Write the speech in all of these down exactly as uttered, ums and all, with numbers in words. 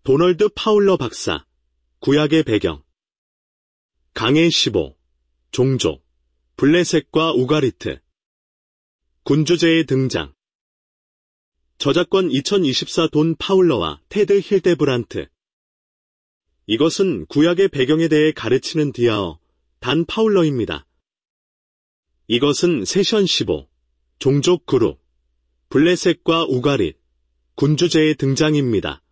도널드 파울러 박사, 구약의 배경. 강해 십오, 종족, 블레셋과 우가리트. 군주제의 등장. 저작권 이천이십사 돈 파울러와 테드 힐데브란트. 이것은 구약의 배경에 대해 가르치는 디아어, 단 파울러입니다. 이것은 세션 십오, 종족 그룹, 블레셋과 우가릿, 군주제의 등장입니다.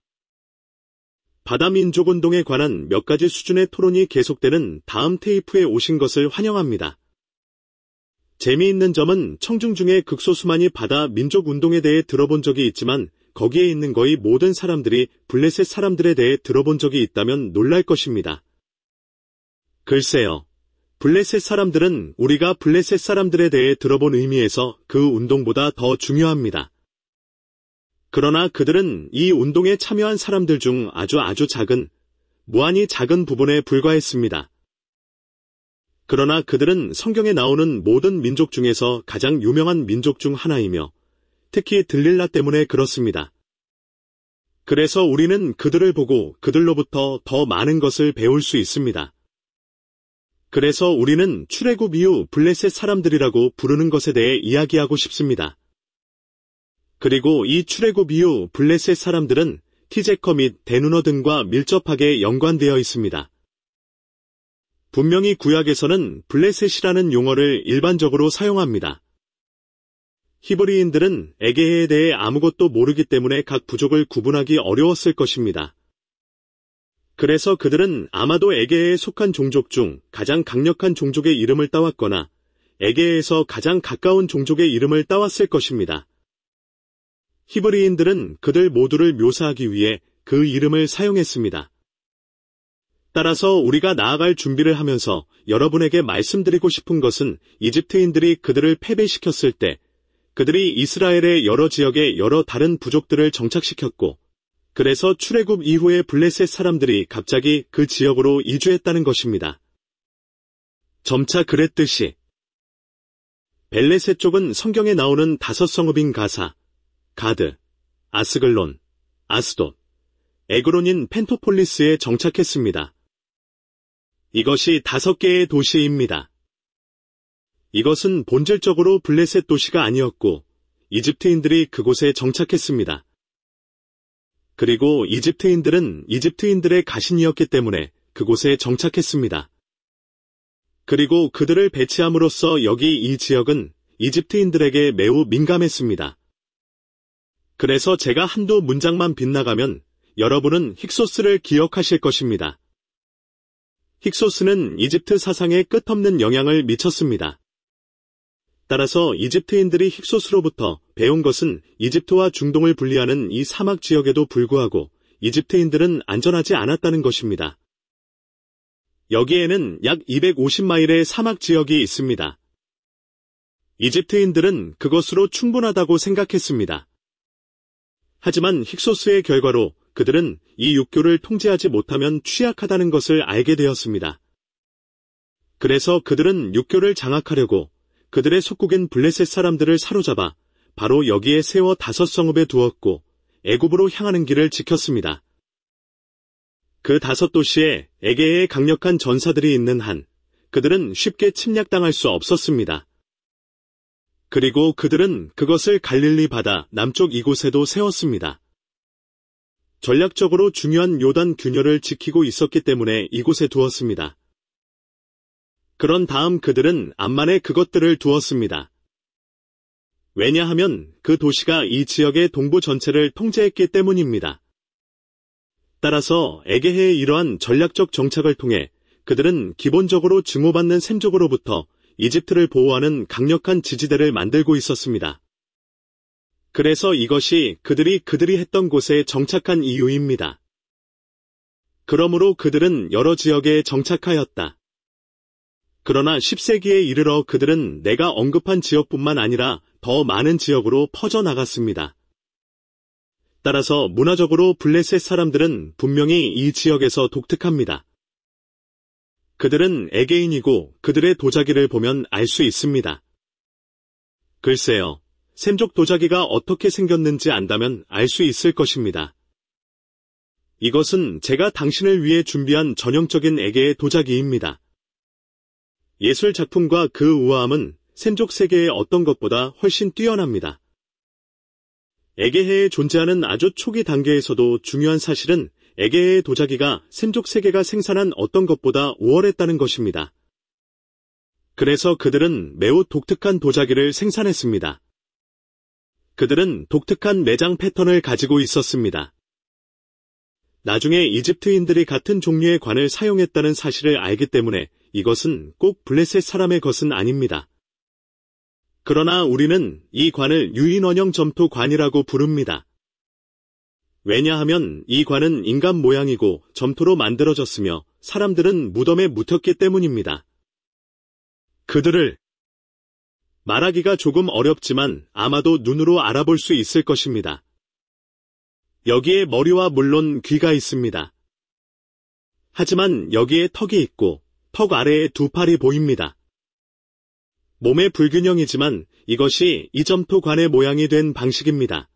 바다민족운동에 관한 몇 가지 수준의 토론이 계속되는 다음 테이프에 오신 것을 환영합니다. 재미있는 점은 청중 중에 극소수만이 바다 민족운동에 대해 들어본 적이 있지만 거기에 있는 거의 모든 사람들이 블레셋 사람들에 대해 들어본 적이 있다면 놀랄 것입니다. 글쎄요. 블레셋 사람들은 우리가 블레셋 사람들에 대해 들어본 의미에서 그 운동보다 더 중요합니다. 그러나 그들은 이 운동에 참여한 사람들 중 아주 아주 작은, 무한히 작은 부분에 불과했습니다. 그러나 그들은 성경에 나오는 모든 민족 중에서 가장 유명한 민족 중 하나이며 특히 들릴라 때문에 그렇습니다. 그래서 우리는 그들을 보고 그들로부터 더 많은 것을 배울 수 있습니다. 그래서 우리는 출애굽 이후 블레셋 사람들이라고 부르는 것에 대해 이야기하고 싶습니다. 그리고 이 출애굽 이후 블레셋 사람들은 티제커 및 데누너 등과 밀접하게 연관되어 있습니다. 분명히 구약에서는 블레셋이라는 용어를 일반적으로 사용합니다. 히브리인들은 에게해에 대해 아무것도 모르기 때문에 각 부족을 구분하기 어려웠을 것입니다. 그래서 그들은 아마도 에게해에 속한 종족 중 가장 강력한 종족의 이름을 따왔거나 에게해에서 가장 가까운 종족의 이름을 따왔을 것입니다. 히브리인들은 그들 모두를 묘사하기 위해 그 이름을 사용했습니다. 따라서 우리가 나아갈 준비를 하면서 여러분에게 말씀드리고 싶은 것은 이집트인들이 그들을 패배시켰을 때 그들이 이스라엘의 여러 지역에 여러 다른 부족들을 정착시켰고 그래서 출애굽 이후에 블레셋 사람들이 갑자기 그 지역으로 이주했다는 것입니다. 점차 그랬듯이 벨레셋 쪽은 성경에 나오는 다섯 성읍인 가사, 가드, 아스글론, 아스돗, 에그론인 펜토폴리스에 정착했습니다. 이것이 다섯 개의 도시입니다. 이것은 본질적으로 블레셋 도시가 아니었고 이집트인들이 그곳에 정착했습니다. 그리고 이집트인들은 이집트인들의 가신이었기 때문에 그곳에 정착했습니다. 그리고 그들을 배치함으로써 여기 이 지역은 이집트인들에게 매우 민감했습니다. 그래서 제가 한두 문장만 빗나가면 여러분은 힉소스를 기억하실 것입니다. 힉소스는 이집트 사상에 끝없는 영향을 미쳤습니다. 따라서 이집트인들이 힉소스로부터 배운 것은 이집트와 중동을 분리하는 이 사막 지역에도 불구하고 이집트인들은 안전하지 않았다는 것입니다. 여기에는 약 이백오십 마일의 사막 지역이 있습니다. 이집트인들은 그것으로 충분하다고 생각했습니다. 하지만 힉소스의 결과로 그들은 이 육교를 통제하지 못하면 취약하다는 것을 알게 되었습니다. 그래서 그들은 육교를 장악하려고 그들의 속국인 블레셋 사람들을 사로잡아 바로 여기에 세워 다섯 성읍에 두었고 애굽으로 향하는 길을 지켰습니다. 그 다섯 도시에 에게해의 강력한 전사들이 있는 한 그들은 쉽게 침략당할 수 없었습니다. 그리고 그들은 그것을 갈릴리 바다 남쪽 이곳에도 세웠습니다. 전략적으로 중요한 요단 균열을 지키고 있었기 때문에 이곳에 두었습니다. 그런 다음 그들은 암만에 그것들을 두었습니다. 왜냐하면 그 도시가 이 지역의 동부 전체를 통제했기 때문입니다. 따라서 에게해의 이러한 전략적 정착을 통해 그들은 기본적으로 증오받는 셈족으로부터 이집트를 보호하는 강력한 지지대를 만들고 있었습니다. 그래서 이것이 그들이 그들이 했던 곳에 정착한 이유입니다. 그러므로 그들은 여러 지역에 정착하였다. 그러나 십 세기에 이르러 그들은 내가 언급한 지역뿐만 아니라 더 많은 지역으로 퍼져나갔습니다. 따라서 문화적으로 블레셋 사람들은 분명히 이 지역에서 독특합니다. 그들은 에게인이고 그들의 도자기를 보면 알 수 있습니다. 글쎄요, 셈족 도자기가 어떻게 생겼는지 안다면 알 수 있을 것입니다. 이것은 제가 당신을 위해 준비한 전형적인 에게의 도자기입니다. 예술 작품과 그 우아함은 샘족 세계의 어떤 것보다 훨씬 뛰어납니다. 에게해에 존재하는 아주 초기 단계에서도 중요한 사실은 에게해의 도자기가 샘족 세계가 생산한 어떤 것보다 우월했다는 것입니다. 그래서 그들은 매우 독특한 도자기를 생산했습니다. 그들은 독특한 매장 패턴을 가지고 있었습니다. 나중에 이집트인들이 같은 종류의 관을 사용했다는 사실을 알기 때문에 이것은 꼭 블레셋 사람의 것은 아닙니다. 그러나 우리는 이 관을 유인원형 점토관이라고 부릅니다. 왜냐하면 이 관은 인간 모양이고 점토로 만들어졌으며 사람들은 무덤에 묻혔기 때문입니다. 그들을 말하기가 조금 어렵지만 아마도 눈으로 알아볼 수 있을 것입니다. 여기에 머리와 물론 귀가 있습니다. 하지만 여기에 턱이 있고 턱 아래에 두 팔이 보입니다. 몸의 불균형이지만 이것이 이 점토관의 모양이 된 방식입니다.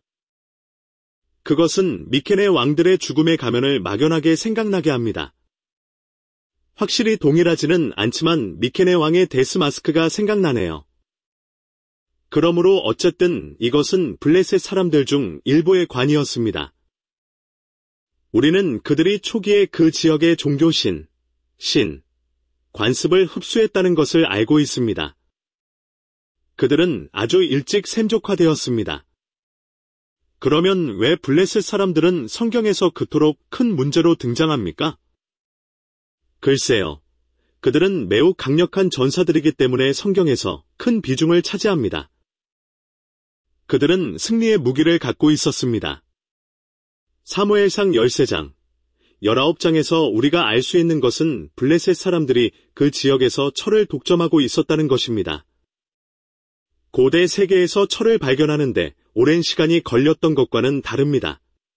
그것은 미케네 왕들의 죽음의 가면을 막연하게 생각나게 합니다. 확실히 동일하지는 않지만 미케네 왕의 데스 마스크가 생각나네요. 그러므로 어쨌든 이것은 블레셋 사람들 중 일부의 관이었습니다. 우리는 그들이 초기에 그 지역의 종교신, 신, 관습을 흡수했다는 것을 알고 있습니다. 그들은 아주 일찍 샘족화되었습니다. 그러면 왜 블레셋 사람들은 성경에서 그토록 큰 문제로 등장합니까? 글쎄요. 그들은 매우 강력한 전사들이기 때문에 성경에서 큰 비중을 차지합니다. 그들은 승리의 무기를 갖고 있었습니다. 사무엘상 십삼 장, 십구 장에서 우리가 알 수 있는 것은 블레셋 사람들이 그 지역에서 철을 독점하고 있었다는 것입니다. 고대 세계에서 철을 발견하는데 오랜 시간이 걸렸던 것과는 다릅니다.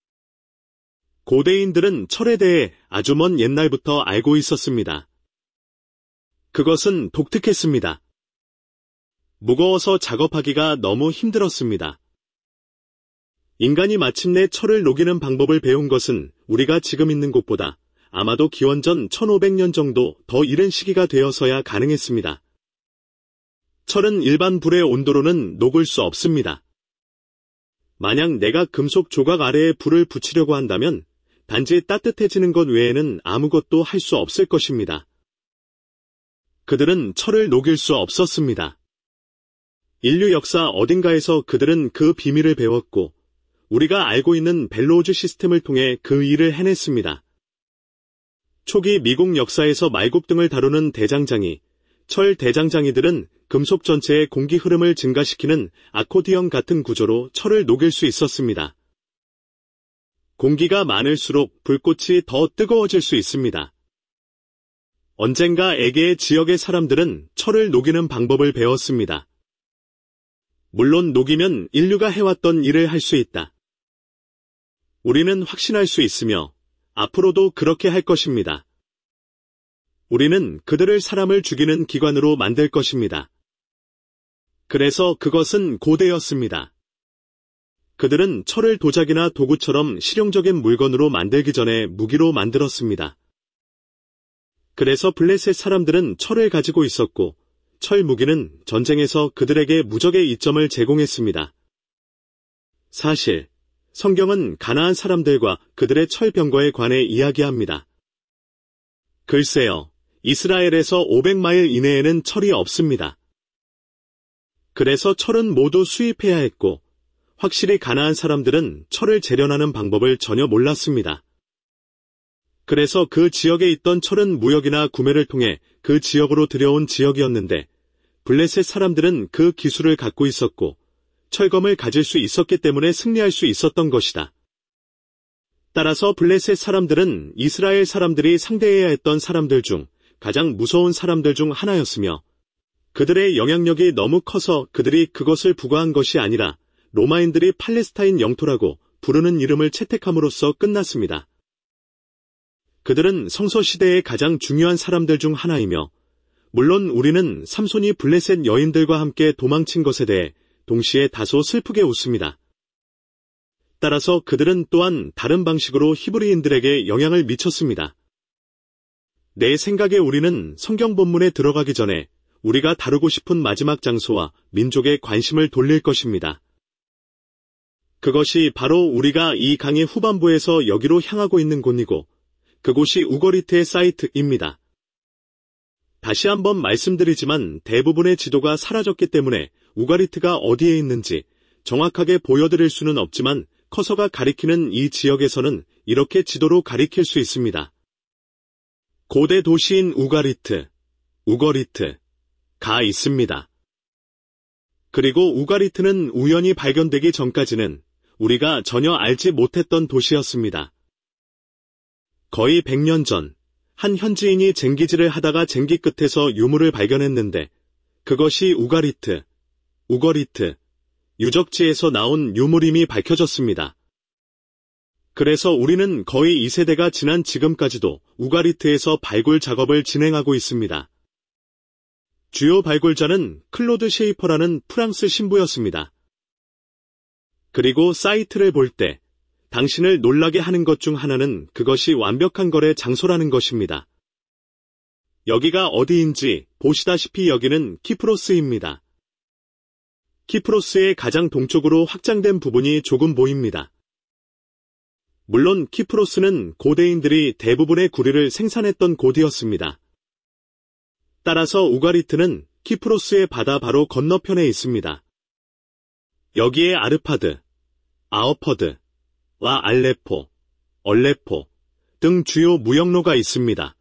고대인들은 철에 대해 아주 먼 옛날부터 알고 있었습니다. 그것은 독특했습니다. 무거워서 작업하기가 너무 힘들었습니다. 인간이 마침내 철을 녹이는 방법을 배운 것은 우리가 지금 있는 곳보다 아마도 기원전 천오백 년 정도 더 이른 시기가 되어서야 가능했습니다. 철은 일반 불의 온도로는 녹을 수 없습니다. 만약 내가 금속 조각 아래에 불을 붙이려고 한다면 단지 따뜻해지는 것 외에는 아무것도 할 수 없을 것입니다. 그들은 철을 녹일 수 없었습니다. 인류 역사 어딘가에서 그들은 그 비밀을 배웠고 우리가 알고 있는 벨로우즈 시스템을 통해 그 일을 해냈습니다. 초기 미국 역사에서 말굽 등을 다루는 대장장이, 철 대장장이들은 금속 전체의 공기 흐름을 증가시키는 아코디언 같은 구조로 철을 녹일 수 있었습니다. 공기가 많을수록 불꽃이 더 뜨거워질 수 있습니다. 언젠가 에게의 지역의 사람들은 철을 녹이는 방법을 배웠습니다. 물론 녹이면 인류가 해왔던 일을 할 수 있다. 우리는 확신할 수 있으며 앞으로도 그렇게 할 것입니다. 우리는 그들을 사람을 죽이는 기관으로 만들 것입니다. 그래서 그것은 고대였습니다. 그들은 철을 도자기나 도구처럼 실용적인 물건으로 만들기 전에 무기로 만들었습니다. 그래서 블레셋 사람들은 철을 가지고 있었고 철 무기는 전쟁에서 그들에게 무적의 이점을 제공했습니다. 사실 성경은 가나안 사람들과 그들의 철병거에 관해 이야기합니다. 글쎄요, 이스라엘에서 오백 마일 이내에는 철이 없습니다. 그래서 철은 모두 수입해야 했고 확실히 가나안 사람들은 철을 재련하는 방법을 전혀 몰랐습니다. 그래서 그 지역에 있던 철은 무역이나 구매를 통해 그 지역으로 들여온 지역이었는데 블레셋 사람들은 그 기술을 갖고 있었고 철검을 가질 수 있었기 때문에 승리할 수 있었던 것이다. 따라서 블레셋 사람들은 이스라엘 사람들이 상대해야 했던 사람들 중 가장 무서운 사람들 중 하나였으며 그들의 영향력이 너무 커서 그들이 그것을 부과한 것이 아니라 로마인들이 팔레스타인 영토라고 부르는 이름을 채택함으로써 끝났습니다. 그들은 성서시대의 가장 중요한 사람들 중 하나이며 물론 우리는 삼손이 블레셋 여인들과 함께 도망친 것에 대해 동시에 다소 슬프게 웃습니다. 따라서 그들은 또한 다른 방식으로 히브리인들에게 영향을 미쳤습니다. 내 생각에 우리는 성경 본문에 들어가기 전에 우리가 다루고 싶은 마지막 장소와 민족의 관심을 돌릴 것입니다. 그것이 바로 우리가 이 강의 후반부에서 여기로 향하고 있는 곳이고 그곳이 우거리트의 사이트입니다. 다시 한번 말씀드리지만 대부분의 지도가 사라졌기 때문에 우가리트가 어디에 있는지 정확하게 보여드릴 수는 없지만 커서가 가리키는 이 지역에서는 이렇게 지도로 가리킬 수 있습니다. 고대 도시인 우가리트, 우거리트가 있습니다. 그리고 우가리트는 우연히 발견되기 전까지는 우리가 전혀 알지 못했던 도시였습니다. 거의 백 년 전, 한 현지인이 쟁기질을 하다가 쟁기 끝에서 유물을 발견했는데 그것이 우가리트, 우거리트, 유적지에서 나온 유물임이 밝혀졌습니다. 그래서 우리는 거의 이 세대가 지난 지금까지도 우가리트에서 발굴 작업을 진행하고 있습니다. 주요 발굴자는 클로드 셰이퍼라는 프랑스 신부였습니다. 그리고 사이트를 볼 때 당신을 놀라게 하는 것 중 하나는 그것이 완벽한 거래 장소라는 것입니다. 여기가 어디인지 보시다시피 여기는 키프로스입니다. 키프로스의 가장 동쪽으로 확장된 부분이 조금 보입니다. 물론 키프로스는 고대인들이 대부분의 구리를 생산했던 곳이었습니다. 따라서 우가리트는 키프로스의 바다 바로 건너편에 있습니다. 여기에 아르파드, 아어퍼드, 와 알레포, 얼레포 등 주요 무역로가 있습니다.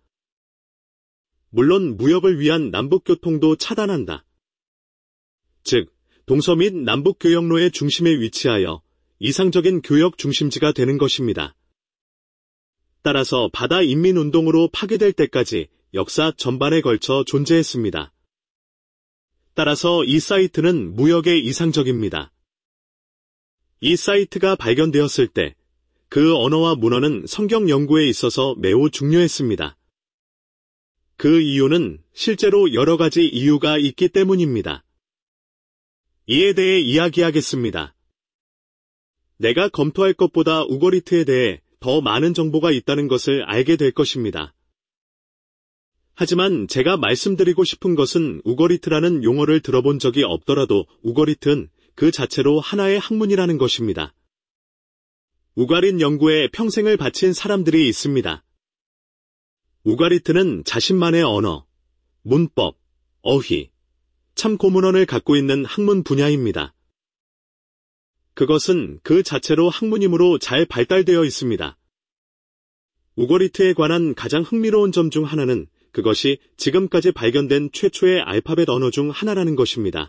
물론 무역을 위한 남북교통도 차단한다. 즉, 동서 및 남북교역로의 중심에 위치하여 이상적인 교역 중심지가 되는 것입니다. 따라서 바다 인민운동으로 파괴될 때까지 역사 전반에 걸쳐 존재했습니다. 따라서 이 사이트는 무역에 이상적입니다. 이 사이트가 발견되었을 때 그 언어와 문헌은 성경 연구에 있어서 매우 중요했습니다. 그 이유는 실제로 여러 가지 이유가 있기 때문입니다. 이에 대해 이야기하겠습니다. 내가 검토할 것보다 우거리트에 대해 더 많은 정보가 있다는 것을 알게 될 것입니다. 하지만 제가 말씀드리고 싶은 것은 우거리트라는 용어를 들어본 적이 없더라도 우거리트는 그 자체로 하나의 학문이라는 것입니다. 우가린 연구에 평생을 바친 사람들이 있습니다. 우가리트는 자신만의 언어, 문법, 어휘, 참고문헌을 갖고 있는 학문 분야입니다. 그것은 그 자체로 학문이므로 잘 발달되어 있습니다. 우거리트에 관한 가장 흥미로운 점 중 하나는 그것이 지금까지 발견된 최초의 알파벳 언어 중 하나라는 것입니다.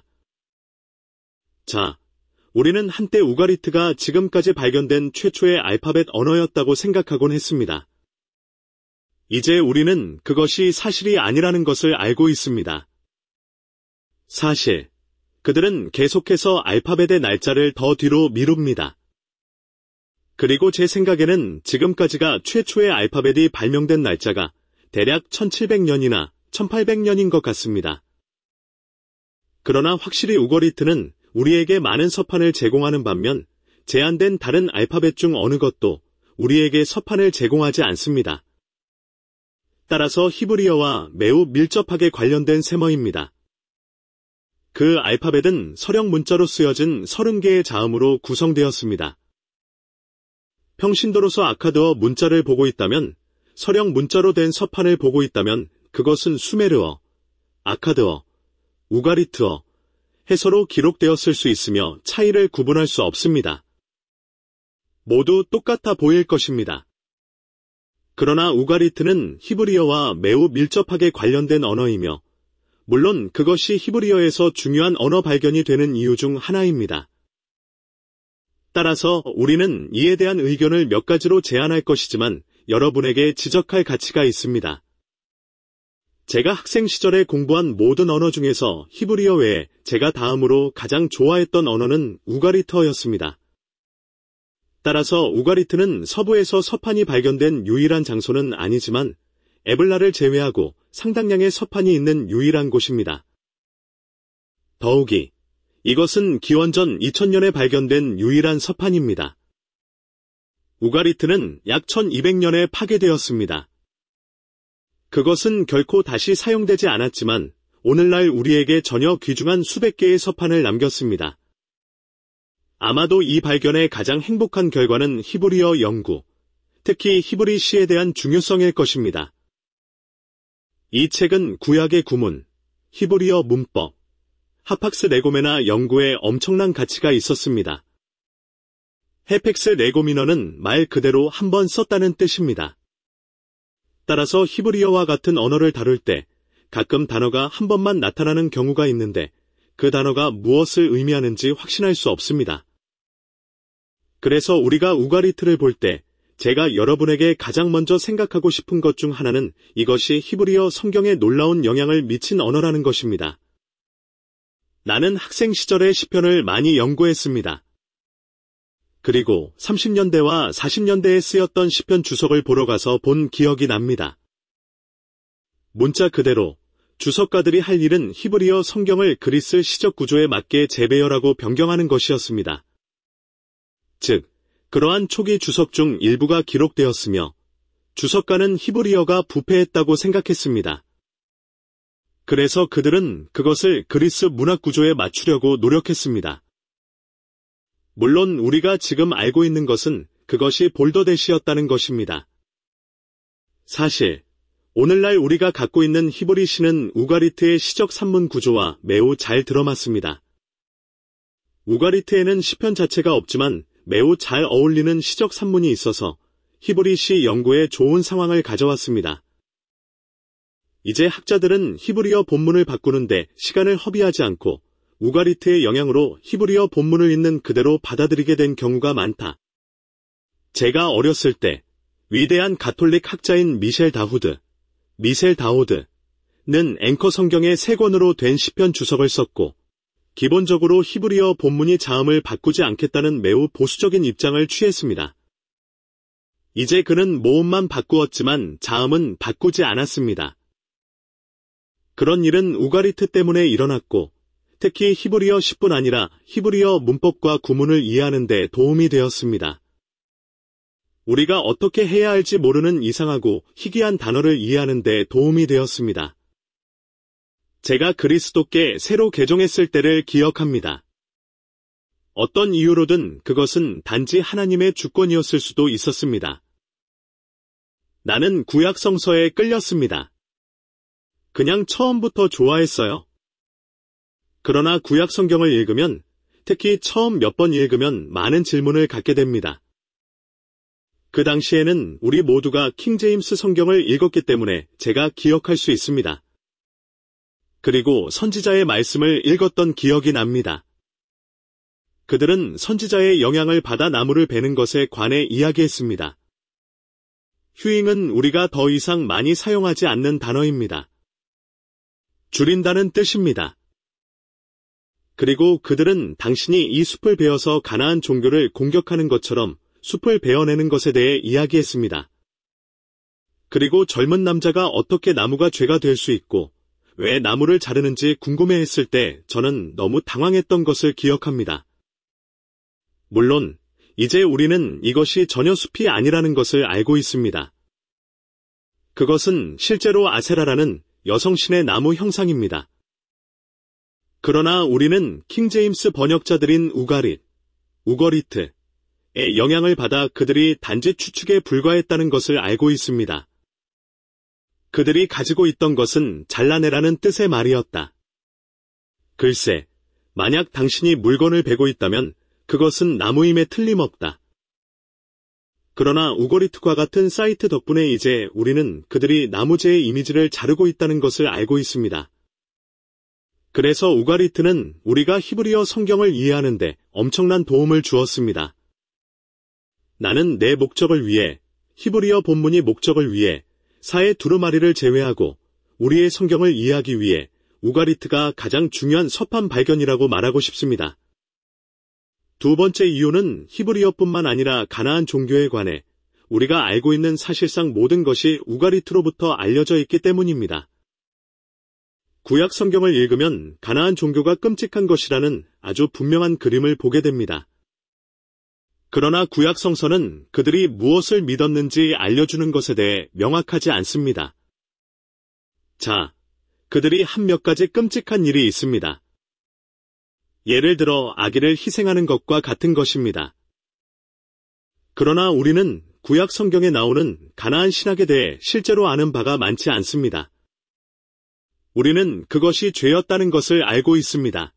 자, 우리는 한때 우가리트가 지금까지 발견된 최초의 알파벳 언어였다고 생각하곤 했습니다. 이제 우리는 그것이 사실이 아니라는 것을 알고 있습니다. 사실, 그들은 계속해서 알파벳의 날짜를 더 뒤로 미룹니다. 그리고 제 생각에는 지금까지가 최초의 알파벳이 발명된 날짜가 대략 천칠백 년이나 천팔백 년인 것 같습니다. 그러나 확실히 우거리트는 우리에게 많은 서판을 제공하는 반면 제한된 다른 알파벳 중 어느 것도 우리에게 서판을 제공하지 않습니다. 따라서 히브리어와 매우 밀접하게 관련된 셈어입니다. 그 알파벳은 서령 문자로 쓰여진 서른 개의 자음으로 구성되었습니다. 평신도로서 아카드어 문자를 보고 있다면, 서령 문자로 된 서판을 보고 있다면 그것은 수메르어, 아카드어, 우가리트어, 해서로 기록되었을 수 있으며 차이를 구분할 수 없습니다. 모두 똑같아 보일 것입니다. 그러나 우가리트는 히브리어와 매우 밀접하게 관련된 언어이며 물론 그것이 히브리어에서 중요한 언어 발견이 되는 이유 중 하나입니다. 따라서 우리는 이에 대한 의견을 몇 가지로 제안할 것이지만 여러분에게 지적할 가치가 있습니다. 제가 학생 시절에 공부한 모든 언어 중에서 히브리어 외에 제가 다음으로 가장 좋아했던 언어는 우가리트어였습니다. 따라서 우가리트는 서부에서 서판이 발견된 유일한 장소는 아니지만 에블라를 제외하고 상당량의 서판이 있는 유일한 곳입니다. 더욱이 이것은 기원전 이천 년에 발견된 유일한 서판입니다. 우가리트는 약 천이백 년에 파괴되었습니다. 그것은 결코 다시 사용되지 않았지만 오늘날 우리에게 전혀 귀중한 수백 개의 서판을 남겼습니다. 아마도 이 발견의 가장 행복한 결과는 히브리어 연구, 특히 히브리 시에 대한 중요성일 것입니다. 이 책은 구약의 구문, 히브리어 문법, 하팍스 레고메나 연구에 엄청난 가치가 있었습니다. 헤펙스 레고미너는 말 그대로 한 번 썼다는 뜻입니다. 따라서 히브리어와 같은 언어를 다룰 때 가끔 단어가 한 번만 나타나는 경우가 있는데 그 단어가 무엇을 의미하는지 확신할 수 없습니다. 그래서 우리가 우가리트를 볼 때 제가 여러분에게 가장 먼저 생각하고 싶은 것 중 하나는 이것이 히브리어 성경에 놀라운 영향을 미친 언어라는 것입니다. 나는 학생 시절에 시편을 많이 연구했습니다. 그리고 삼십 년대와 사십 년대에 쓰였던 시편 주석을 보러 가서 본 기억이 납니다. 문자 그대로 주석가들이 할 일은 히브리어 성경을 그리스 시적 구조에 맞게 재배열하고 변경하는 것이었습니다. 즉, 그러한 초기 주석 중 일부가 기록되었으며 주석가는 히브리어가 부패했다고 생각했습니다. 그래서 그들은 그것을 그리스 문학 구조에 맞추려고 노력했습니다. 물론 우리가 지금 알고 있는 것은 그것이 볼더댓이었다는 것입니다. 사실 오늘날 우리가 갖고 있는 히브리 시는 우가리트의 시적 산문 구조와 매우 잘 들어맞습니다. 우가리트에는 시편 자체가 없지만 매우 잘 어울리는 시적 산문이 있어서 히브리 시 연구에 좋은 상황을 가져왔습니다. 이제 학자들은 히브리어 본문을 바꾸는데 시간을 허비하지 않고 우가리트의 영향으로 히브리어 본문을 있는 그대로 받아들이게 된 경우가 많다. 제가 어렸을 때 위대한 가톨릭 학자인 미셸 다후드, 미셀 다오드는 앵커 성경의 세 권으로 된 시편 주석을 썼고 기본적으로 히브리어 본문이 자음을 바꾸지 않겠다는 매우 보수적인 입장을 취했습니다. 이제 그는 모음만 바꾸었지만 자음은 바꾸지 않았습니다. 그런 일은 우가리트 때문에 일어났고 특히 히브리어 시뿐 아니라 히브리어 문법과 구문을 이해하는 데 도움이 되었습니다. 우리가 어떻게 해야 할지 모르는 이상하고 희귀한 단어를 이해하는 데 도움이 되었습니다. 제가 그리스도께 새로 개종했을 때를 기억합니다. 어떤 이유로든 그것은 단지 하나님의 주권이었을 수도 있었습니다. 나는 구약 성서에 끌렸습니다. 그냥 처음부터 좋아했어요. 그러나 구약 성경을 읽으면, 특히 처음 몇 번 읽으면 많은 질문을 갖게 됩니다. 그 당시에는 우리 모두가 킹제임스 성경을 읽었기 때문에 제가 기억할 수 있습니다. 그리고 선지자의 말씀을 읽었던 기억이 납니다. 그들은 선지자의 영향을 받아 나무를 베는 것에 관해 이야기했습니다. 휴잉은 우리가 더 이상 많이 사용하지 않는 단어입니다. 줄인다는 뜻입니다. 그리고 그들은 당신이 이 숲을 베어서 가나안 종교를 공격하는 것처럼 숲을 베어내는 것에 대해 이야기했습니다. 그리고 젊은 남자가 어떻게 나무가 죄가 될 수 있고 왜 나무를 자르는지 궁금해했을 때 저는 너무 당황했던 것을 기억합니다. 물론 이제 우리는 이것이 전혀 숲이 아니라는 것을 알고 있습니다. 그것은 실제로 아세라라는 여성신의 나무 형상입니다. 그러나 우리는 킹제임스 번역자들인 우가릿, 우거리트의 영향을 받아 그들이 단지 추측에 불과했다는 것을 알고 있습니다. 그들이 가지고 있던 것은 잘라내라는 뜻의 말이었다. 글쎄, 만약 당신이 물건을 베고 있다면 그것은 나무임에 틀림없다. 그러나 우거리트과 같은 사이트 덕분에 이제 우리는 그들이 나무재의 이미지를 자르고 있다는 것을 알고 있습니다. 그래서 우가리트는 우리가 히브리어 성경을 이해하는데 엄청난 도움을 주었습니다. 나는 내 목적을 위해, 히브리어 본문이 목적을 위해 사의 두루마리를 제외하고 우리의 성경을 이해하기 위해 우가리트가 가장 중요한 서판 발견이라고 말하고 싶습니다. 두 번째 이유는 히브리어뿐만 아니라 가나안 종교에 관해 우리가 알고 있는 사실상 모든 것이 우가리트로부터 알려져 있기 때문입니다. 구약 성경을 읽으면 가나안 종교가 끔찍한 것이라는 아주 분명한 그림을 보게 됩니다. 그러나 구약 성서는 그들이 무엇을 믿었는지 알려주는 것에 대해 명확하지 않습니다. 자, 그들이 한 몇 가지 끔찍한 일이 있습니다. 예를 들어 아기를 희생하는 것과 같은 것입니다. 그러나 우리는 구약 성경에 나오는 가나안 신학에 대해 실제로 아는 바가 많지 않습니다. 우리는 그것이 죄였다는 것을 알고 있습니다.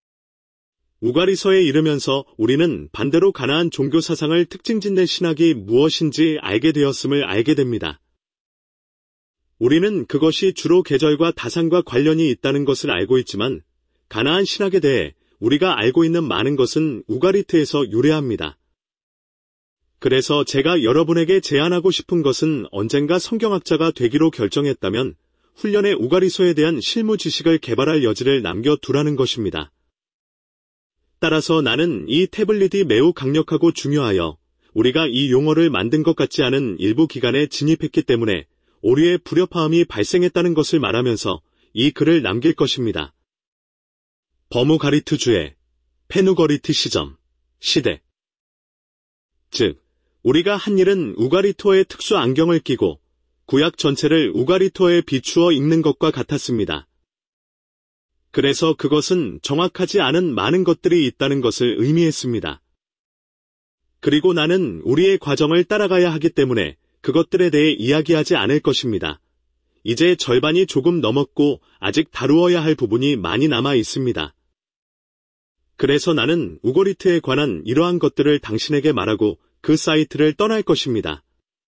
우가리서에 이르면서 우리는 반대로 가나안 종교 사상을 특징짓는 신학이 무엇인지 알게 되었음을 알게 됩니다. 우리는 그것이 주로 계절과 다산과 관련이 있다는 것을 알고 있지만 가나안 신학에 대해 우리가 알고 있는 많은 것은 우가리트에서 유래합니다. 그래서 제가 여러분에게 제안하고 싶은 것은 언젠가 성경학자가 되기로 결정했다면 훈련의 우가리서에 대한 실무 지식을 개발할 여지를 남겨두라는 것입니다. 따라서 나는 이 태블릿이 매우 강력하고 중요하여 우리가 이 용어를 만든 것 같지 않은 일부 기간에 진입했기 때문에 오류의 불협화음이 발생했다는 것을 말하면서 이 글을 남길 것입니다. 버무가리트주의, 페누거리트 시점, 시대. 즉, 우리가 한 일은 우가리토의 특수 안경을 끼고 구약 전체를 우가리토에 비추어 읽는 것과 같았습니다. 그래서 그것은 정확하지 않은 많은 것들이 있다는 것을 의미했습니다. 그리고 나는 우리의 과정을 따라가야 하기 때문에 그것들에 대해 이야기하지 않을 것입니다. 이제 절반이 조금 넘었고 아직 다루어야 할 부분이 많이 남아 있습니다. 그래서 나는 우거리트에 관한 이러한 것들을 당신에게 말하고 그 사이트를 떠날 것입니다.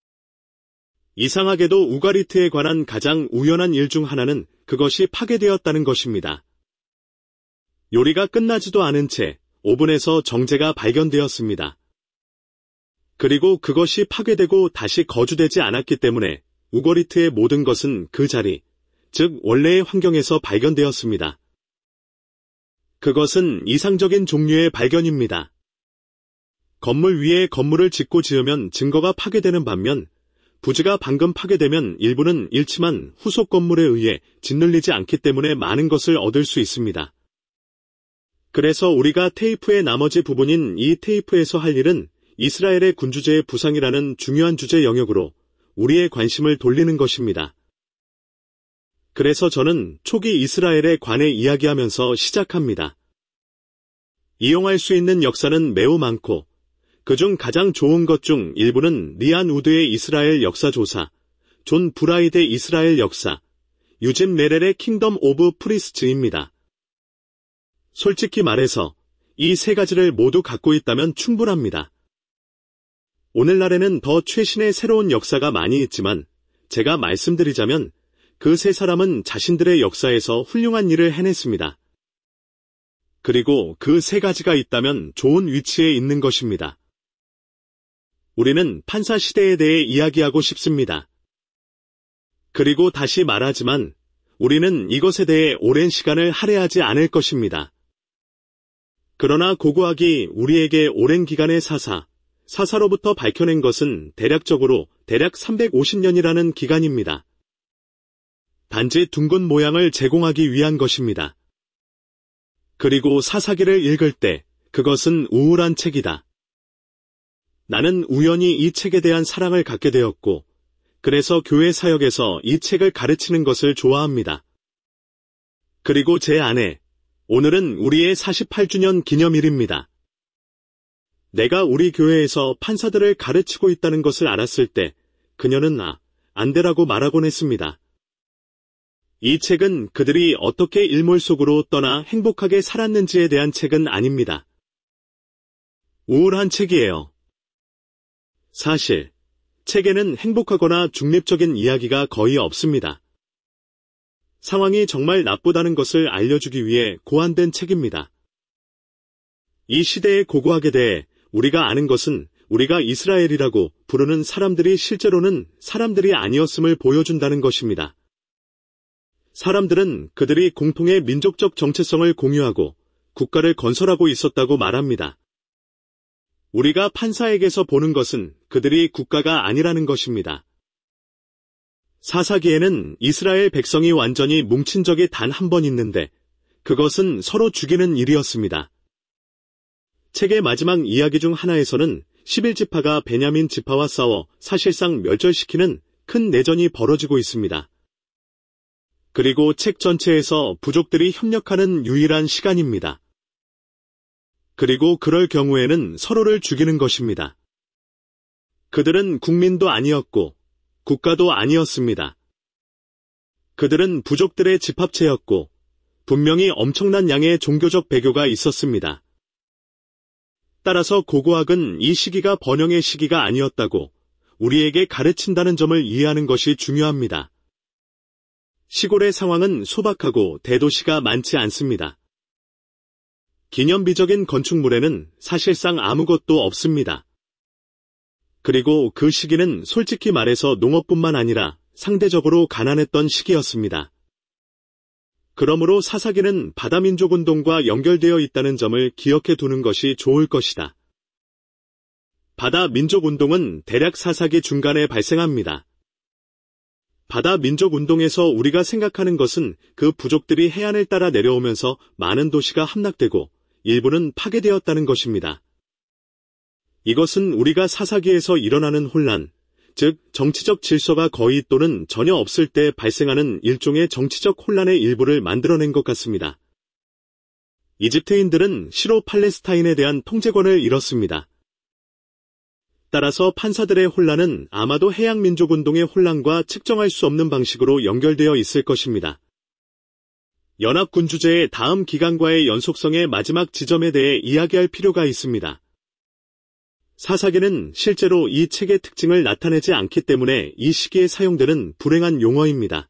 이상하게도 우가리트에 관한 가장 우연한 일 중 하나는 그것이 파괴되었다는 것입니다. 요리가 끝나지도 않은 채 오븐에서 정제가 발견되었습니다. 그리고 그것이 파괴되고 다시 거주되지 않았기 때문에 우거리트의 모든 것은 그 자리, 즉 원래의 환경에서 발견되었습니다. 그것은 이상적인 종류의 발견입니다. 건물 위에 건물을 짓고 지으면 증거가 파괴되는 반면 부지가 방금 파괴되면 일부는 잃지만 후속 건물에 의해 짓눌리지 않기 때문에 많은 것을 얻을 수 있습니다. 그래서 우리가 테이프의 나머지 부분인 이 테이프에서 할 일은 이스라엘의 군주제의 부상이라는 중요한 주제 영역으로 우리의 관심을 돌리는 것입니다. 그래서 저는 초기 이스라엘에 관해 이야기하면서 시작합니다. 이용할 수 있는 역사는 매우 많고 그중 가장 좋은 것 중 일부는 리안 우드의 이스라엘 역사조사, 존 브라이드의 이스라엘 역사, 유진 메렐의 킹덤 오브 프리스트입니다. 솔직히 말해서 이 세 가지를 모두 갖고 있다면 충분합니다. 오늘날에는 더 최신의 새로운 역사가 많이 있지만 제가 말씀드리자면 그 세 사람은 자신들의 역사에서 훌륭한 일을 해냈습니다. 그리고 그 세 가지가 있다면 좋은 위치에 있는 것입니다. 우리는 판사 시대에 대해 이야기하고 싶습니다. 그리고 다시 말하지만 우리는 이것에 대해 오랜 시간을 할애하지 않을 것입니다. 그러나 고고하기 우리에게 오랜 기간의 사사, 사사로부터 밝혀낸 것은 대략적으로 대략 삼백오십 년이라는 기간입니다. 단지 둥근 모양을 제공하기 위한 것입니다. 그리고 사사기를 읽을 때 그것은 우울한 책이다. 나는 우연히 이 책에 대한 사랑을 갖게 되었고 그래서 교회 사역에서 이 책을 가르치는 것을 좋아합니다. 그리고 제 아내, 오늘은 우리의 사십팔 주년 기념일입니다. 내가 우리 교회에서 판사들을 가르치고 있다는 것을 알았을 때 그녀는 아, 안 되라고 말하곤 했습니다. 이 책은 그들이 어떻게 일몰 속으로 떠나 행복하게 살았는지에 대한 책은 아닙니다. 우울한 책이에요. 사실, 책에는 행복하거나 중립적인 이야기가 거의 없습니다. 상황이 정말 나쁘다는 것을 알려주기 위해 고안된 책입니다. 이 시대에 고고하게 대해 우리가 아는 것은 우리가 이스라엘이라고 부르는 사람들이 실제로는 사람들이 아니었음을 보여준다는 것입니다. 사람들은 그들이 공통의 민족적 정체성을 공유하고 국가를 건설하고 있었다고 말합니다. 우리가 판사에게서 보는 것은 그들이 국가가 아니라는 것입니다. 사사기에는 이스라엘 백성이 완전히 뭉친 적이 단 한 번 있는데 그것은 서로 죽이는 일이었습니다. 책의 마지막 이야기 중 하나에서는 십일 지파가 베냐민 지파와 싸워 사실상 멸절시키는 큰 내전이 벌어지고 있습니다. 그리고 책 전체에서 부족들이 협력하는 유일한 시간입니다. 그리고 그럴 경우에는 서로를 죽이는 것입니다. 그들은 국민도 아니었고 국가도 아니었습니다. 그들은 부족들의 집합체였고 분명히 엄청난 양의 종교적 배교가 있었습니다. 따라서 고고학은 이 시기가 번영의 시기가 아니었다고 우리에게 가르친다는 점을 이해하는 것이 중요합니다. 시골의 상황은 소박하고 대도시가 많지 않습니다. 기념비적인 건축물에는 사실상 아무것도 없습니다. 그리고 그 시기는 솔직히 말해서 농업뿐만 아니라 상대적으로 가난했던 시기였습니다. 그러므로 사사기는 바다민족운동과 연결되어 있다는 점을 기억해 두는 것이 좋을 것이다. 바다민족운동은 대략 사사기 중간에 발생합니다. 바다민족운동에서 우리가 생각하는 것은 그 부족들이 해안을 따라 내려오면서 많은 도시가 함락되고 일부는 파괴되었다는 것입니다. 이것은 우리가 사사기에서 일어나는 혼란, 즉 정치적 질서가 거의 또는 전혀 없을 때 발생하는 일종의 정치적 혼란의 일부를 만들어낸 것 같습니다. 이집트인들은 시로 팔레스타인에 대한 통제권을 잃었습니다. 따라서 판사들의 혼란은 아마도 해양민족운동의 혼란과 측정할 수 없는 방식으로 연결되어 있을 것입니다. 연합군주제의 다음 기간과의 연속성의 마지막 지점에 대해 이야기할 필요가 있습니다. 사사기는 실제로 이 책의 특징을 나타내지 않기 때문에 이 시기에 사용되는 불행한 용어입니다.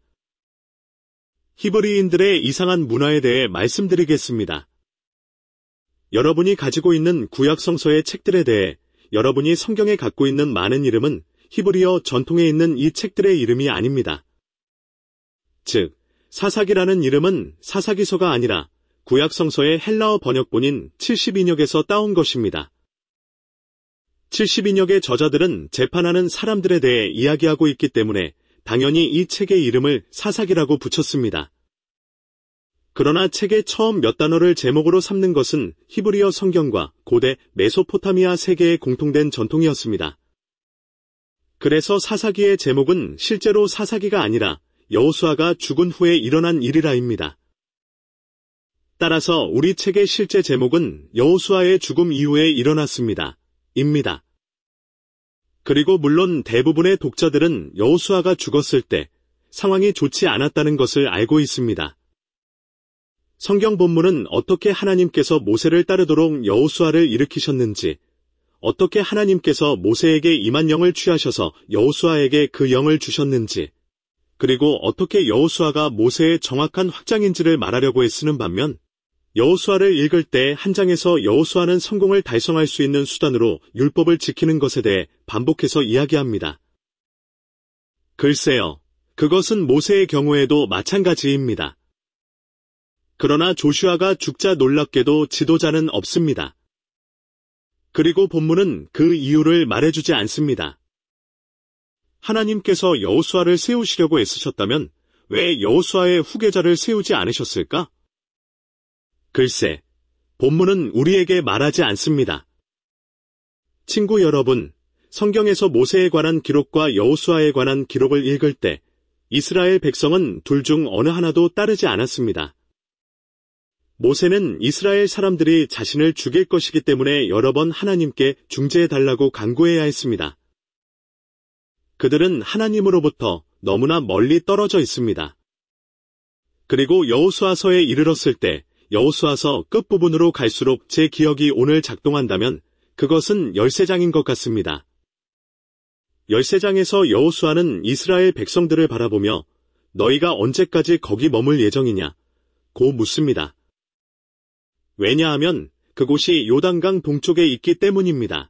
히브리인들의 이상한 문화에 대해 말씀드리겠습니다. 여러분이 가지고 있는 구약 성서의 책들에 대해 여러분이 성경에 갖고 있는 많은 이름은 히브리어 전통에 있는 이 책들의 이름이 아닙니다. 즉, 사사기라는 이름은 사사기서가 아니라 구약 성서의 헬라어 번역본인 칠십이역에서 따온 것입니다. 칠십이역의 저자들은 재판하는 사람들에 대해 이야기하고 있기 때문에 당연히 이 책의 이름을 사사기라고 붙였습니다. 그러나 책의 처음 몇 단어를 제목으로 삼는 것은 히브리어 성경과 고대 메소포타미아 세계의 공통된 전통이었습니다. 그래서 사사기의 제목은 실제로 사사기가 아니라 여호수아가 죽은 후에 일어난 일이라입니다. 따라서 우리 책의 실제 제목은 여호수아의 죽음 이후에 일어났습니다. 입니다. 그리고 물론 대부분의 독자들은 여호수아가 죽었을 때 상황이 좋지 않았다는 것을 알고 있습니다. 성경 본문은 어떻게 하나님께서 모세를 따르도록 여호수아를 일으키셨는지, 어떻게 하나님께서 모세에게 임한 영을 취하셔서 여호수아에게 그 영을 주셨는지, 그리고 어떻게 여호수아가 모세의 정확한 확장인지를 말하려고 애쓰는 반면 여호수아를 읽을 때 한 장에서 여호수아는 성공을 달성할 수 있는 수단으로 율법을 지키는 것에 대해 반복해서 이야기합니다. 글쎄요, 그것은 모세의 경우에도 마찬가지입니다. 그러나 조슈아가 죽자 놀랍게도 지도자는 없습니다. 그리고 본문은 그 이유를 말해주지 않습니다. 하나님께서 여호수아를 세우시려고 애쓰셨다면 왜 여호수아의 후계자를 세우지 않으셨을까? 글쎄, 본문은 우리에게 말하지 않습니다. 친구 여러분, 성경에서 모세에 관한 기록과 여호수아에 관한 기록을 읽을 때 이스라엘 백성은 둘 중 어느 하나도 따르지 않았습니다. 모세는 이스라엘 사람들이 자신을 죽일 것이기 때문에 여러 번 하나님께 중재해달라고 간구해야 했습니다. 그들은 하나님으로부터 너무나 멀리 떨어져 있습니다. 그리고 여호수아서에 이르렀을 때 여호수아서 끝부분으로 갈수록 제 기억이 오늘 작동한다면 그것은 열세 장인 것 같습니다. 열세 장에서 여호수아는 이스라엘 백성들을 바라보며 너희가 언제까지 거기 머물 예정이냐? 고 묻습니다. 왜냐하면 그곳이 요단강 동쪽에 있기 때문입니다.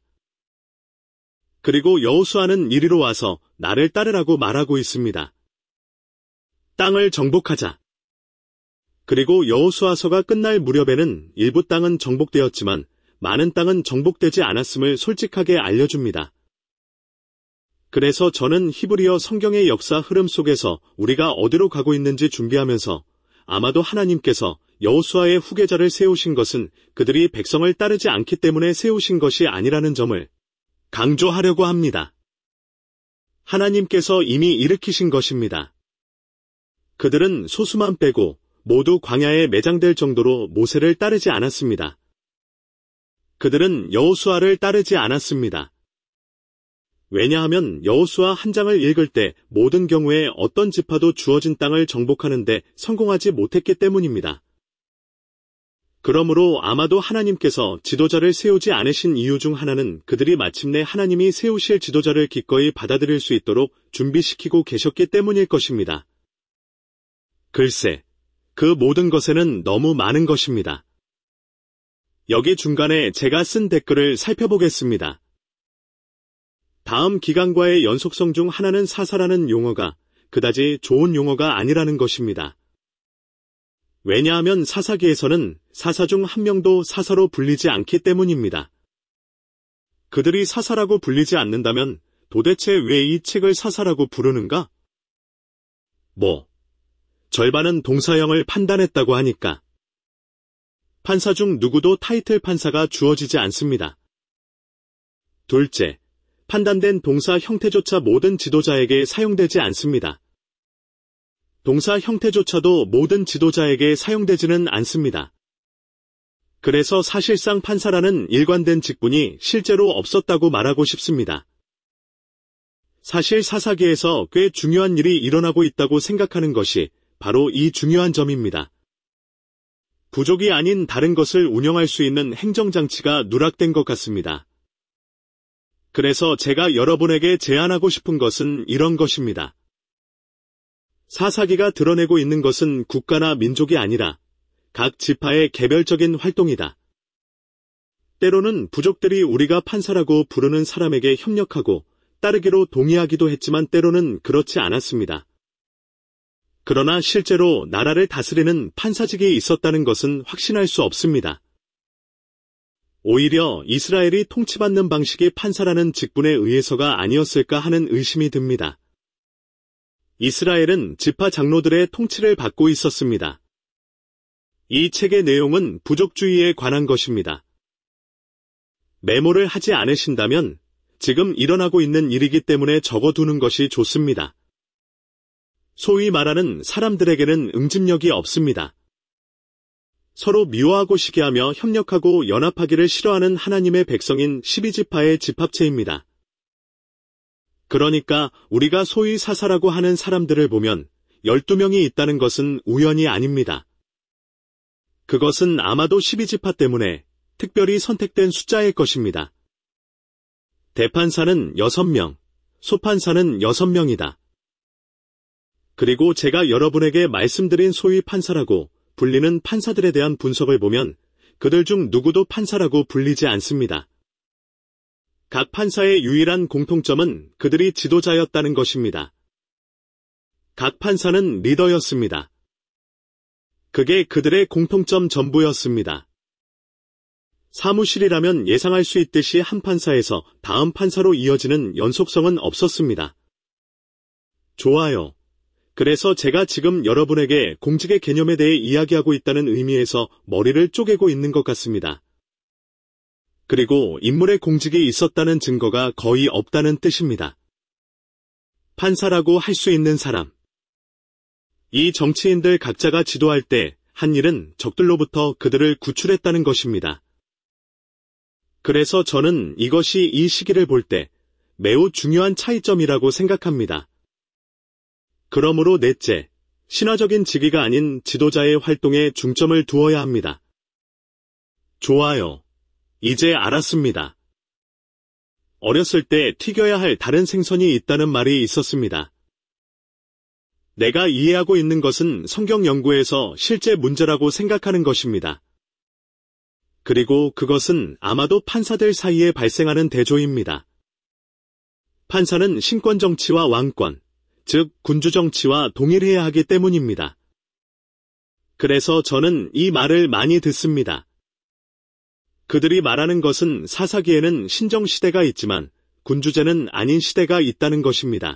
그리고 여호수아는 이리로 와서 나를 따르라고 말하고 있습니다. 땅을 정복하자. 그리고 여호수아서가 끝날 무렵에는 일부 땅은 정복되었지만 많은 땅은 정복되지 않았음을 솔직하게 알려줍니다. 그래서 저는 히브리어 성경의 역사 흐름 속에서 우리가 어디로 가고 있는지 준비하면서 아마도 하나님께서 여호수아의 후계자를 세우신 것은 그들이 백성을 따르지 않기 때문에 세우신 것이 아니라는 점을 강조하려고 합니다. 하나님께서 이미 일으키신 것입니다. 그들은 소수만 빼고 모두 광야에 매장될 정도로 모세를 따르지 않았습니다. 그들은 여호수아를 따르지 않았습니다. 왜냐하면 여호수아 한 장을 읽을 때 모든 경우에 어떤 지파도 주어진 땅을 정복하는 데 성공하지 못했기 때문입니다. 그러므로 아마도 하나님께서 지도자를 세우지 않으신 이유 중 하나는 그들이 마침내 하나님이 세우실 지도자를 기꺼이 받아들일 수 있도록 준비시키고 계셨기 때문일 것입니다. 글쎄, 그 모든 것에는 너무 많은 것입니다. 여기 중간에 제가 쓴 댓글을 살펴보겠습니다. 다음 기간과의 연속성 중 하나는 사사라는 용어가 그다지 좋은 용어가 아니라는 것입니다. 왜냐하면 사사기에서는 사사 중 한 명도 사사로 불리지 않기 때문입니다. 그들이 사사라고 불리지 않는다면 도대체 왜 이 책을 사사라고 부르는가? 뭐, 절반은 동사형을 판단했다고 하니까. 판사 중 누구도 타이틀 판사가 주어지지 않습니다. 둘째, 판단된 동사 형태조차 모든 지도자에게 사용되지 않습니다. 동사 형태조차도 모든 지도자에게 사용되지는 않습니다. 그래서 사실상 판사라는 일관된 직분이 실제로 없었다고 말하고 싶습니다. 사실 사사기에서 꽤 중요한 일이 일어나고 있다고 생각하는 것이 바로 이 중요한 점입니다. 부족이 아닌 다른 것을 운영할 수 있는 행정장치가 누락된 것 같습니다. 그래서 제가 여러분에게 제안하고 싶은 것은 이런 것입니다. 사사기가 드러내고 있는 것은 국가나 민족이 아니라 각 지파의 개별적인 활동이다. 때로는 부족들이 우리가 판사라고 부르는 사람에게 협력하고 따르기로 동의하기도 했지만 때로는 그렇지 않았습니다. 그러나 실제로 나라를 다스리는 판사직이 있었다는 것은 확신할 수 없습니다. 오히려 이스라엘이 통치받는 방식이 판사라는 직분에 의해서가 아니었을까 하는 의심이 듭니다. 이스라엘은 지파 장로들의 통치를 받고 있었습니다. 이 책의 내용은 부족주의에 관한 것입니다. 메모를 하지 않으신다면 지금 일어나고 있는 일이기 때문에 적어두는 것이 좋습니다. 소위 말하는 사람들에게는 응집력이 없습니다. 서로 미워하고 시기하며 협력하고 연합하기를 싫어하는 하나님의 백성인 십이 지파의 집합체입니다. 그러니까 우리가 소위 사사라고 하는 사람들을 보면 열두 명이 있다는 것은 우연이 아닙니다. 그것은 아마도 십이 지파 때문에 특별히 선택된 숫자일 것입니다. 대판사는 여섯 명, 소판사는 여섯 명이다. 그리고 제가 여러분에게 말씀드린 소위 판사라고 불리는 판사들에 대한 분석을 보면 그들 중 누구도 판사라고 불리지 않습니다. 각 판사의 유일한 공통점은 그들이 지도자였다는 것입니다. 각 판사는 리더였습니다. 그게 그들의 공통점 전부였습니다. 사무실이라면 예상할 수 있듯이 한 판사에서 다음 판사로 이어지는 연속성은 없었습니다. 좋아요. 그래서 제가 지금 여러분에게 공직의 개념에 대해 이야기하고 있다는 의미에서 머리를 쪼개고 있는 것 같습니다. 그리고 인물의 공직이 있었다는 증거가 거의 없다는 뜻입니다. 판사라고 할 수 있는 사람. 이 정치인들 각자가 지도할 때 한 일은 적들로부터 그들을 구출했다는 것입니다. 그래서 저는 이것이 이 시기를 볼 때 매우 중요한 차이점이라고 생각합니다. 그러므로 넷째, 신화적인 직위가 아닌 지도자의 활동에 중점을 두어야 합니다. 좋아요. 이제 알았습니다. 어렸을 때 튀겨야 할 다른 생선이 있다는 말이 있었습니다. 내가 이해하고 있는 것은 성경 연구에서 실제 문제라고 생각하는 것입니다. 그리고 그것은 아마도 판사들 사이에 발생하는 대조입니다. 판사는 신권 정치와 왕권, 즉 군주 정치와 동일해야 하기 때문입니다. 그래서 저는 이 말을 많이 듣습니다. 그들이 말하는 것은 사사기에는 신정시대가 있지만 군주제는 아닌 시대가 있다는 것입니다.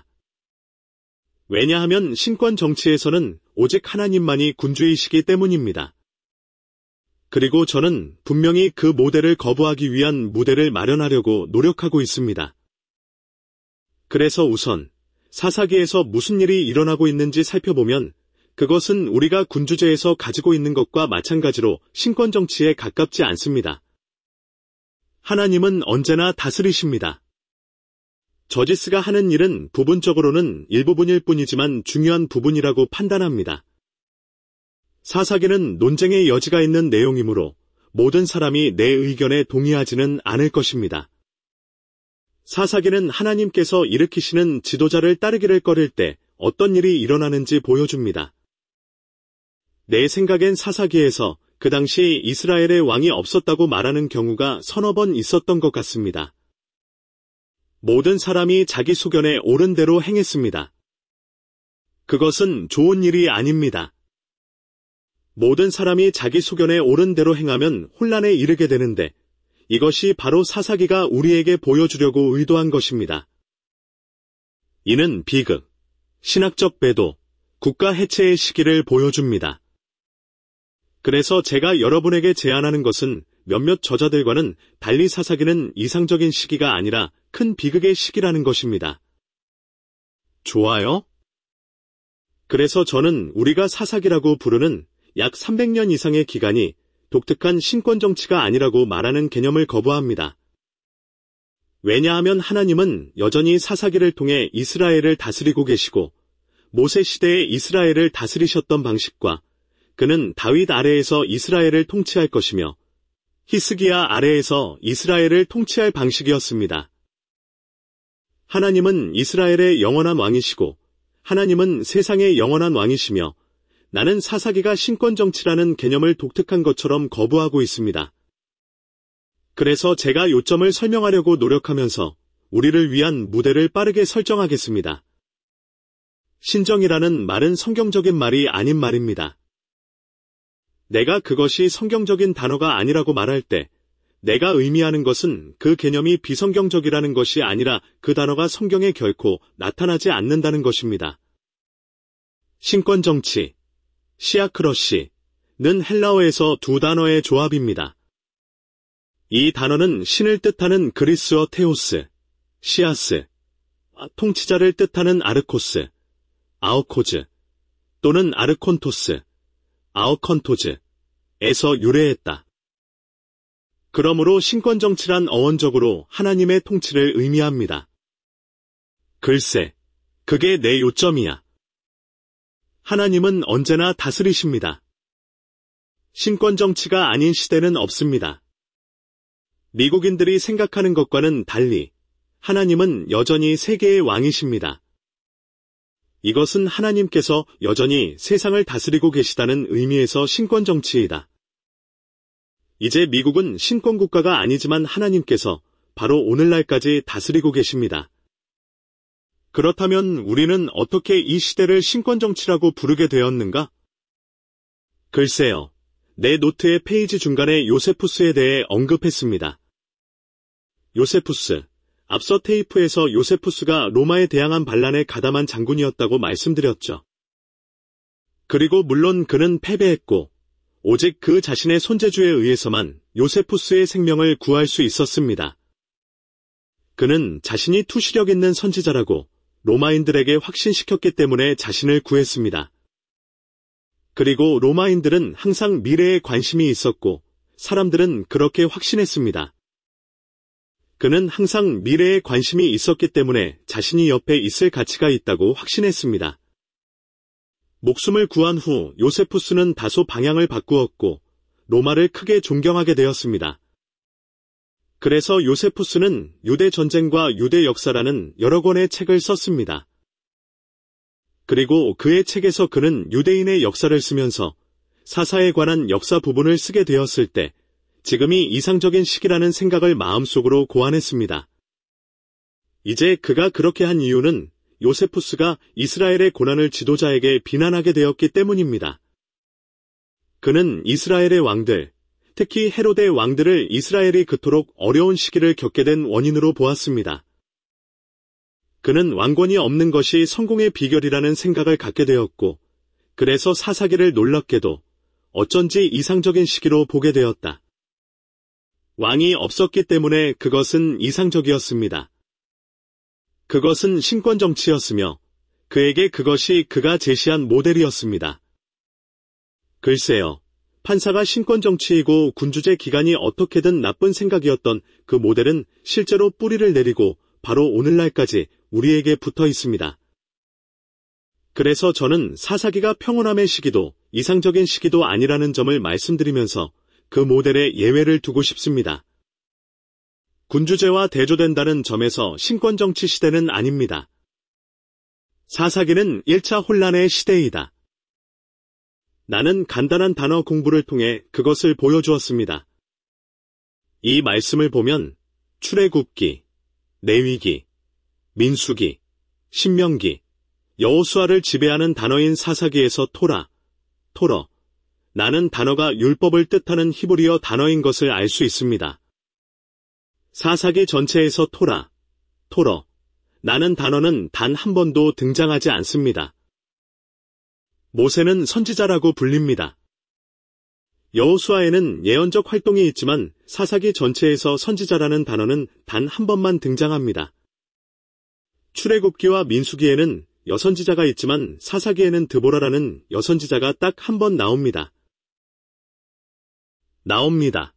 왜냐하면 신권 정치에서는 오직 하나님만이 군주이시기 때문입니다. 그리고 저는 분명히 그 모델을 거부하기 위한 무대를 마련하려고 노력하고 있습니다. 그래서 우선 사사기에서 무슨 일이 일어나고 있는지 살펴보면 그것은 우리가 군주제에서 가지고 있는 것과 마찬가지로 신권 정치에 가깝지 않습니다. 하나님은 언제나 다스리십니다. 저지스가 하는 일은 부분적으로는 일부분일 뿐이지만 중요한 부분이라고 판단합니다. 사사기는 논쟁의 여지가 있는 내용이므로 모든 사람이 내 의견에 동의하지는 않을 것입니다. 사사기는 하나님께서 일으키시는 지도자를 따르기를 꺼릴 때 어떤 일이 일어나는지 보여줍니다. 내 생각엔 사사기에서 그 당시 이스라엘의 왕이 없었다고 말하는 경우가 서너 번 있었던 것 같습니다. 모든 사람이 자기 소견에 옳은 대로 행했습니다. 그것은 좋은 일이 아닙니다. 모든 사람이 자기 소견에 옳은 대로 행하면 혼란에 이르게 되는데 이것이 바로 사사기가 우리에게 보여주려고 의도한 것입니다. 이는 비극, 신학적 배도, 국가 해체의 시기를 보여줍니다. 그래서 제가 여러분에게 제안하는 것은 몇몇 저자들과는 달리 사사기는 이상적인 시기가 아니라 큰 비극의 시기라는 것입니다. 좋아요? 그래서 저는 우리가 사사기라고 부르는 약 삼백 년 이상의 기간이 독특한 신권 정치가 아니라고 말하는 개념을 거부합니다. 왜냐하면 하나님은 여전히 사사기를 통해 이스라엘을 다스리고 계시고 모세 시대의 이스라엘을 다스리셨던 방식과 그는 다윗 아래에서 이스라엘을 통치할 것이며 히스기야 아래에서 이스라엘을 통치할 방식이었습니다. 하나님은 이스라엘의 영원한 왕이시고 하나님은 세상의 영원한 왕이시며 나는 사사기가 신권 정치라는 개념을 독특한 것처럼 거부하고 있습니다. 그래서 제가 요점을 설명하려고 노력하면서 우리를 위한 무대를 빠르게 설정하겠습니다. 신정이라는 말은 성경적인 말이 아닌 말입니다. 내가 그것이 성경적인 단어가 아니라고 말할 때 내가 의미하는 것은 그 개념이 비성경적이라는 것이 아니라 그 단어가 성경에 결코 나타나지 않는다는 것입니다. 신권 정치, 시아크러시는 헬라어에서 두 단어의 조합입니다. 이 단어는 신을 뜻하는 그리스어 테오스, 시아스, 통치자를 뜻하는 아르코스, 아오코즈 또는 아르콘토스, 아오컨토즈에서 유래했다. 그러므로 신권 정치란 어원적으로 하나님의 통치를 의미합니다. 글쎄, 그게 내 요점이야. 하나님은 언제나 다스리십니다. 신권 정치가 아닌 시대는 없습니다. 미국인들이 생각하는 것과는 달리 하나님은 여전히 세계의 왕이십니다. 이것은 하나님께서 여전히 세상을 다스리고 계시다는 의미에서 신권 정치이다. 이제 미국은 신권 국가가 아니지만 하나님께서 바로 오늘날까지 다스리고 계십니다. 그렇다면 우리는 어떻게 이 시대를 신권 정치라고 부르게 되었는가? 글쎄요, 내 노트의 페이지 중간에 요세푸스에 대해 언급했습니다. 요세푸스, 앞서 테이프에서 요세푸스가 로마에 대항한 반란에 가담한 장군이었다고 말씀드렸죠. 그리고 물론 그는 패배했고 오직 그 자신의 손재주에 의해서만 요세푸스의 생명을 구할 수 있었습니다. 그는 자신이 투시력 있는 선지자라고 로마인들에게 확신시켰기 때문에 자신을 구했습니다. 그리고 로마인들은 항상 미래에 관심이 있었고 사람들은 그렇게 확신했습니다. 그는 항상 미래에 관심이 있었기 때문에 자신이 옆에 있을 가치가 있다고 확신했습니다. 목숨을 구한 후 요세푸스는 다소 방향을 바꾸었고 로마를 크게 존경하게 되었습니다. 그래서 요세푸스는 유대 전쟁과 유대 역사라는 여러 권의 책을 썼습니다. 그리고 그의 책에서 그는 유대인의 역사를 쓰면서 사사에 관한 역사 부분을 쓰게 되었을 때 지금이 이상적인 시기라는 생각을 마음속으로 고안했습니다. 이제 그가 그렇게 한 이유는 요세푸스가 이스라엘의 고난을 지도자에게 비난하게 되었기 때문입니다. 그는 이스라엘의 왕들, 특히 헤로데 왕들을 이스라엘이 그토록 어려운 시기를 겪게 된 원인으로 보았습니다. 그는 왕권이 없는 것이 성공의 비결이라는 생각을 갖게 되었고, 그래서 사사기를 놀랍게도 어쩐지 이상적인 시기로 보게 되었다. 왕이 없었기 때문에 그것은 이상적이었습니다. 그것은 신권 정치였으며 그에게 그것이 그가 제시한 모델이었습니다. 글쎄요, 판사가 신권 정치이고 군주제 기간이 어떻게든 나쁜 생각이었던 그 모델은 실제로 뿌리를 내리고 바로 오늘날까지 우리에게 붙어 있습니다. 그래서 저는 사사기가 평온함의 시기도 이상적인 시기도 아니라는 점을 말씀드리면서 그 모델에 예외를 두고 싶습니다. 군주제와 대조된다는 점에서 신권정치 시대는 아닙니다. 사사기는 일 차 혼란의 시대이다. 나는 간단한 단어 공부를 통해 그것을 보여주었습니다. 이 말씀을 보면 출애굽기, 레위기, 민수기, 신명기, 여호수아를 지배하는 단어인 사사기에서 토라, 토러, 나는 단어가 율법을 뜻하는 히브리어 단어인 것을 알 수 있습니다. 사사기 전체에서 토라, 토러, 나는 단어는 단 한 번도 등장하지 않습니다. 모세는 선지자라고 불립니다. 여호수아에는 예언적 활동이 있지만 사사기 전체에서 선지자라는 단어는 단 한 번만 등장합니다. 출애굽기와 민수기에는 여선지자가 있지만 사사기에는 드보라라는 여선지자가 딱 한 번 나옵니다. 나옵니다.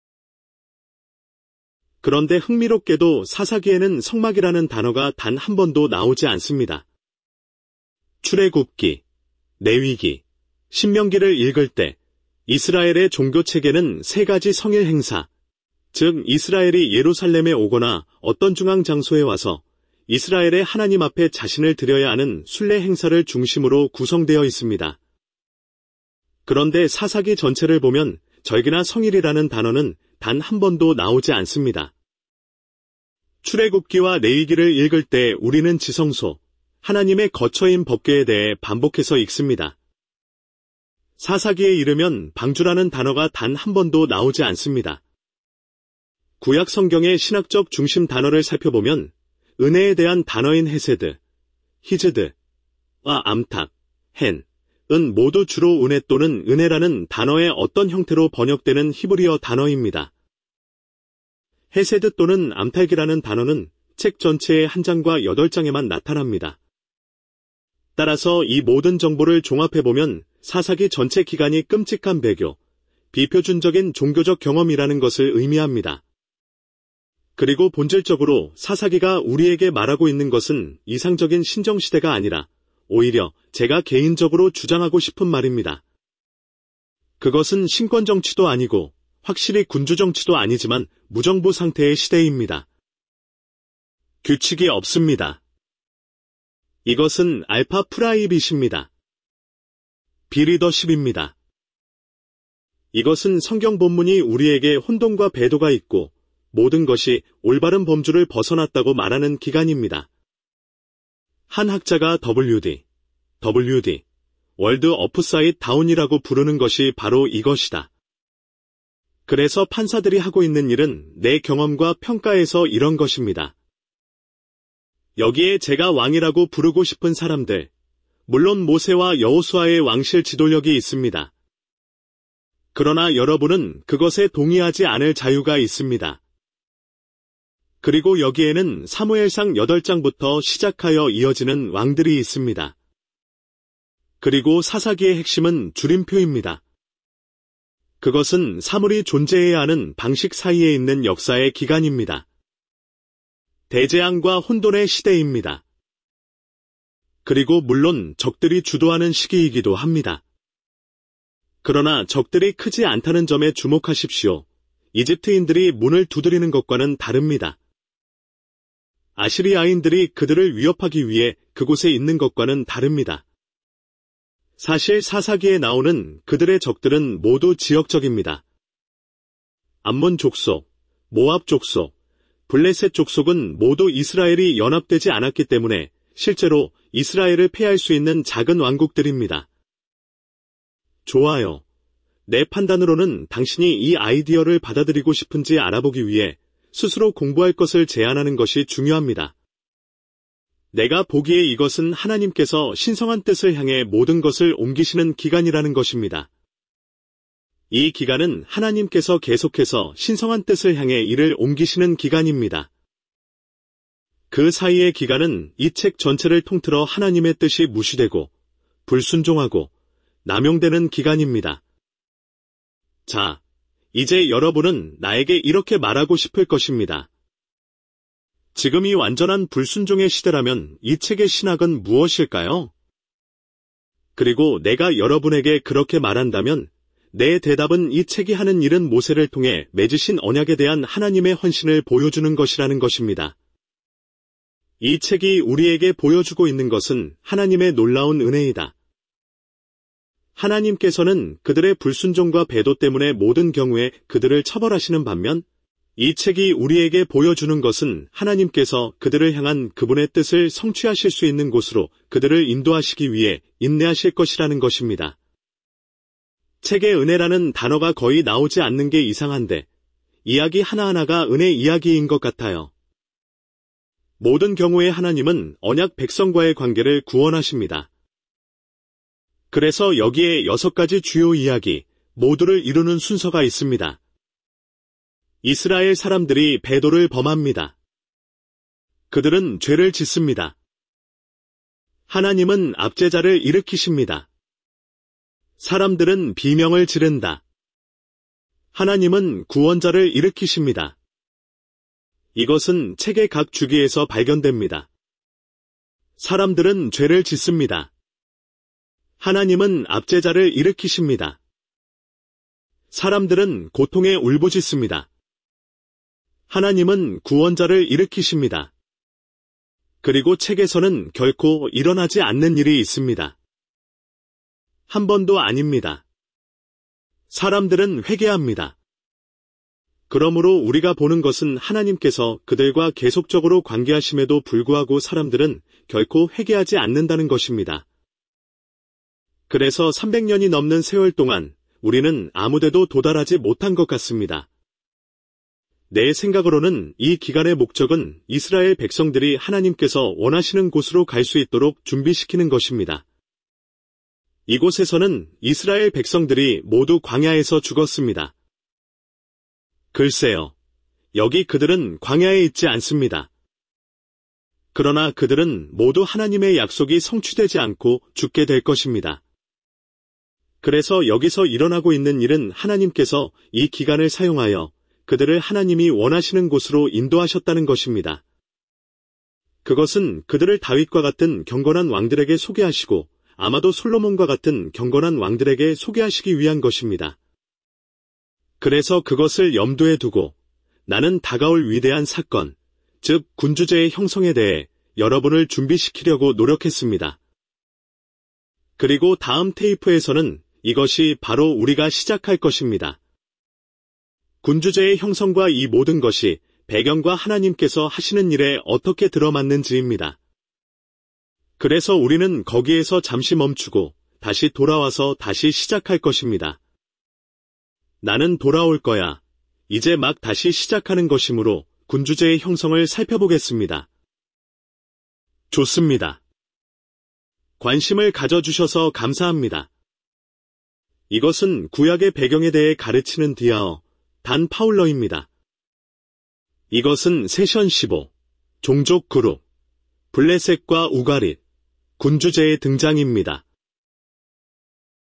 그런데 흥미롭게도 사사기에는 성막이라는 단어가 단 한 번도 나오지 않습니다. 출애굽기, 레위기, 신명기를 읽을 때 이스라엘의 종교체계는 세 가지 성일 행사, 즉 이스라엘이 예루살렘에 오거나 어떤 중앙 장소에 와서 이스라엘의 하나님 앞에 자신을 드려야 하는 순례 행사를 중심으로 구성되어 있습니다. 그런데 사사기 전체를 보면 절기나 성일이라는 단어는 단 한 번도 나오지 않습니다. 출애굽기와 레위기를 읽을 때 우리는 지성소, 하나님의 거처인 법궤에 대해 반복해서 읽습니다. 사사기에 이르면 방주라는 단어가 단 한 번도 나오지 않습니다. 구약 성경의 신학적 중심 단어를 살펴보면 은혜에 대한 단어인 헤세드, 히즈드와 암탁, 헨, 은 모두 주로 은혜 또는 은혜라는 단어의 어떤 형태로 번역되는 히브리어 단어입니다. 헤세드 또는 암탁이라는 단어는 책 전체의 한 장과 여덟 장에만 나타납니다. 따라서 이 모든 정보를 종합해보면 사사기 전체 기간이 끔찍한 배교, 비표준적인 종교적 경험이라는 것을 의미합니다. 그리고 본질적으로 사사기가 우리에게 말하고 있는 것은 이상적인 신정시대가 아니라 오히려 제가 개인적으로 주장하고 싶은 말입니다. 그것은 신권정치도 아니고 확실히 군주정치도 아니지만 무정부 상태의 시대입니다. 규칙이 없습니다. 이것은 알파 프라이빗입니다. 비리더십입니다. 이것은 성경 본문이 우리에게 혼돈과 배도가 있고 모든 것이 올바른 범주를 벗어났다고 말하는 기간입니다. 한 학자가 더블유디, 더블유디, 월드 업사이드 다운이라고 부르는 것이 바로 이것이다. 그래서 판사들이 하고 있는 일은 내 경험과 평가에서 이런 것입니다. 여기에 제가 왕이라고 부르고 싶은 사람들, 물론 모세와 여호수아의 왕실 지도력이 있습니다. 그러나 여러분은 그것에 동의하지 않을 자유가 있습니다. 그리고 여기에는 사무엘상 여덟 장부터 시작하여 이어지는 왕들이 있습니다. 그리고 사사기의 핵심은 줄임표입니다. 그것은 사물이 존재해야 하는 방식 사이에 있는 역사의 기간입니다. 대재앙과 혼돈의 시대입니다. 그리고 물론 적들이 주도하는 시기이기도 합니다. 그러나 적들이 크지 않다는 점에 주목하십시오. 이집트인들이 문을 두드리는 것과는 다릅니다. 아시리아인들이 그들을 위협하기 위해 그곳에 있는 것과는 다릅니다. 사실 사사기에 나오는 그들의 적들은 모두 지역적입니다. 암몬 족속, 모압 족속, 블레셋 족속은 모두 이스라엘이 연합되지 않았기 때문에 실제로 이스라엘을 패할 수 있는 작은 왕국들입니다. 좋아요. 내 판단으로는 당신이 이 아이디어를 받아들이고 싶은지 알아보기 위해 스스로 공부할 것을 제안하는 것이 중요합니다. 내가 보기에 이것은 하나님께서 신성한 뜻을 향해 모든 것을 옮기시는 기간이라는 것입니다. 이 기간은 하나님께서 계속해서 신성한 뜻을 향해 이를 옮기시는 기간입니다. 그 사이의 기간은 이 책 전체를 통틀어 하나님의 뜻이 무시되고 불순종하고 남용되는 기간입니다. 자, 이제 여러분은 나에게 이렇게 말하고 싶을 것입니다. 지금 이 완전한 불순종의 시대라면 이 책의 신학은 무엇일까요? 그리고 내가 여러분에게 그렇게 말한다면 내 대답은 이 책이 하는 일은 모세를 통해 맺으신 언약에 대한 하나님의 헌신을 보여주는 것이라는 것입니다. 이 책이 우리에게 보여주고 있는 것은 하나님의 놀라운 은혜이다. 하나님께서는 그들의 불순종과 배도 때문에 모든 경우에 그들을 처벌하시는 반면 이 책이 우리에게 보여주는 것은 하나님께서 그들을 향한 그분의 뜻을 성취하실 수 있는 곳으로 그들을 인도하시기 위해 인내하실 것이라는 것입니다. 책의 은혜라는 단어가 거의 나오지 않는 게 이상한데 이야기 하나하나가 은혜 이야기인 것 같아요. 모든 경우에 하나님은 언약 백성과의 관계를 구원하십니다. 그래서 여기에 여섯 가지 주요 이야기, 모두를 이루는 순서가 있습니다. 이스라엘 사람들이 배도를 범합니다. 그들은 죄를 짓습니다. 하나님은 압제자를 일으키십니다. 사람들은 비명을 지른다. 하나님은 구원자를 일으키십니다. 이것은 책의 각 주기에서 발견됩니다. 사람들은 죄를 짓습니다. 하나님은 압제자를 일으키십니다. 사람들은 고통에 울부짖습니다. 하나님은 구원자를 일으키십니다. 그리고 책에서는 결코 일어나지 않는 일이 있습니다. 한 번도 아닙니다. 사람들은 회개합니다. 그러므로 우리가 보는 것은 하나님께서 그들과 계속적으로 관계하심에도 불구하고 사람들은 결코 회개하지 않는다는 것입니다. 그래서 삼백 년이 넘는 세월 동안 우리는 아무데도 도달하지 못한 것 같습니다. 내 생각으로는 이 기간의 목적은 이스라엘 백성들이 하나님께서 원하시는 곳으로 갈 수 있도록 준비시키는 것입니다. 이곳에서는 이스라엘 백성들이 모두 광야에서 죽었습니다. 글쎄요, 여기 그들은 광야에 있지 않습니다. 그러나 그들은 모두 하나님의 약속이 성취되지 않고 죽게 될 것입니다. 그래서 여기서 일어나고 있는 일은 하나님께서 이 기간을 사용하여 그들을 하나님이 원하시는 곳으로 인도하셨다는 것입니다. 그것은 그들을 다윗과 같은 경건한 왕들에게 소개하시고 아마도 솔로몬과 같은 경건한 왕들에게 소개하시기 위한 것입니다. 그래서 그것을 염두에 두고 나는 다가올 위대한 사건, 즉 군주제의 형성에 대해 여러분을 준비시키려고 노력했습니다. 그리고 다음 테이프에서는 이것이 바로 우리가 시작할 것입니다. 군주제의 형성과 이 모든 것이 배경과 하나님께서 하시는 일에 어떻게 들어맞는지입니다. 그래서 우리는 거기에서 잠시 멈추고 다시 돌아와서 다시 시작할 것입니다. 나는 돌아올 거야. 이제 막 다시 시작하는 것이므로 군주제의 형성을 살펴보겠습니다. 좋습니다. 관심을 가져주셔서 감사합니다. 이것은 구약의 배경에 대해 가르치는 디아어 단 파울러입니다. 이것은 세션 십오, 종족 그룹, 블레셋과 우가릿, 군주제의 등장입니다.